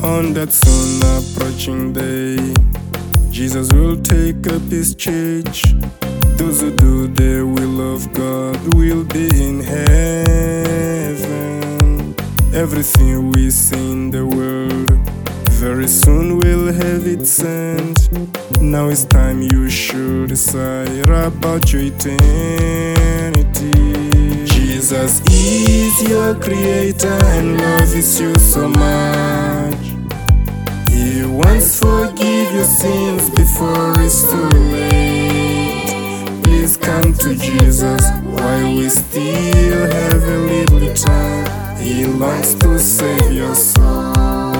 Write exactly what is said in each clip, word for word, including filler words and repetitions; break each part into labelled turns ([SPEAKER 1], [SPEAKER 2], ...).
[SPEAKER 1] On that soon approaching day, Jesus will take up his church. Those who do the will of God will be in heaven. Everything we see in the world very soon will have its end. Now it's time you should decide about your eternity. Jesus is your creator and loves you so much. He wants to forgive your sins before it's too late. Please come to Jesus while we still have a little time. He longs to save your soul.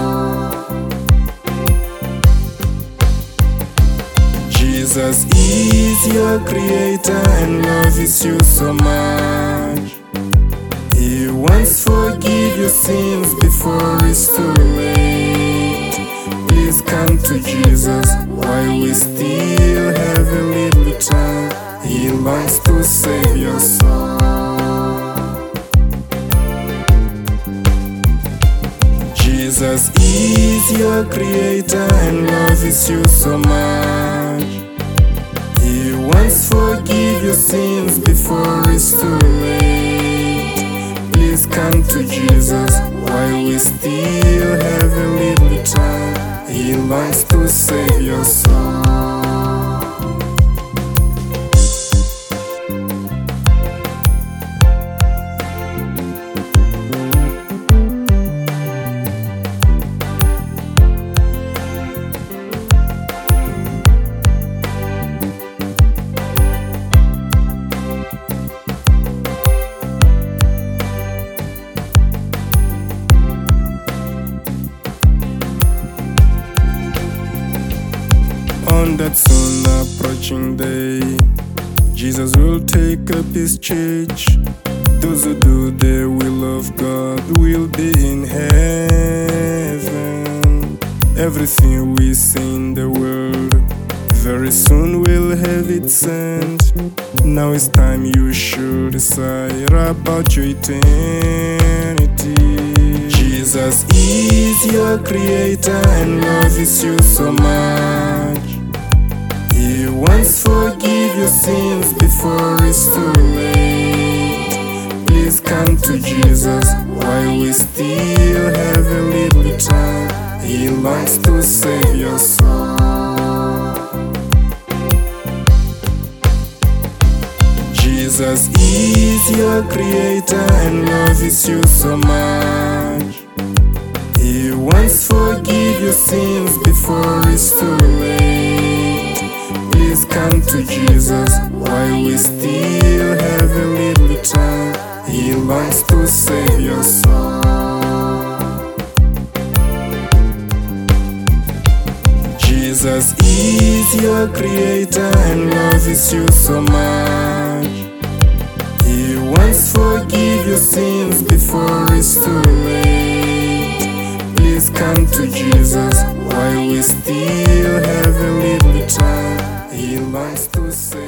[SPEAKER 1] Jesus is your creator and loves you so much. He wants to forgive your sins before it's too late. Please come to Jesus while we still have a little time. He longs to save your soul. Jesus is your creator and loves you so much. He wants to forgive your sins before it's too late. Please come to Jesus while we still have a little time. He longs to save your soul. On that soon approaching day, Jesus will take up his church. Those who do the will of God will be in heaven. Everything we see in the world very soon will have its end. Now it's time you should decide about your eternity. Jesus is your creator and loves you so much. He wants to forgive your sins before it's too late. Please come to Jesus while we still have a little time. He longs to save your soul. Jesus is your creator and loves you so much. He wants to forgive your sins before it's too late. Please come to Jesus while we still have a little time. He longs to save your soul. Jesus is your creator and loves you so much. He wants to forgive your sins before it's too late. Please come to Jesus while we still have a little time. He longs to save